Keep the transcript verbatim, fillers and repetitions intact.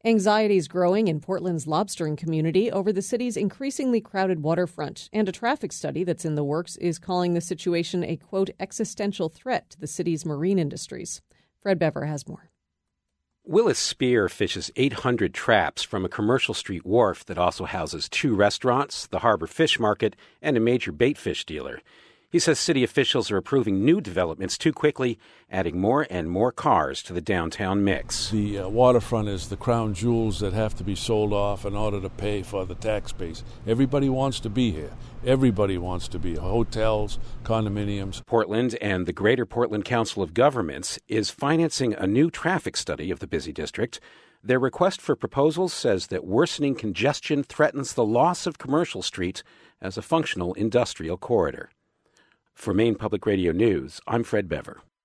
Anxiety is growing in Portland's lobstering community over the city's increasingly crowded waterfront, and a traffic study that's in the works is calling the situation a, quote, existential threat to the city's marine industries. Fred Bever has more. Willis Spear fishes eight hundred traps from a commercial street wharf that also houses two restaurants, the Harbor Fish Market, and a major bait fish dealer. He says city officials are approving new developments too quickly, adding more and more cars to the downtown mix. The uh, waterfront is the crown jewels that have to be sold off in order to pay for the tax base. Everybody wants to be here. Everybody wants to be here. Hotels, condominiums. Portland and the Greater Portland Council of Governments is financing a new traffic study of the busy district. Their request for proposals says that worsening congestion threatens the loss of Commercial Street as a functional industrial corridor. For Maine Public Radio News, I'm Fred Bever.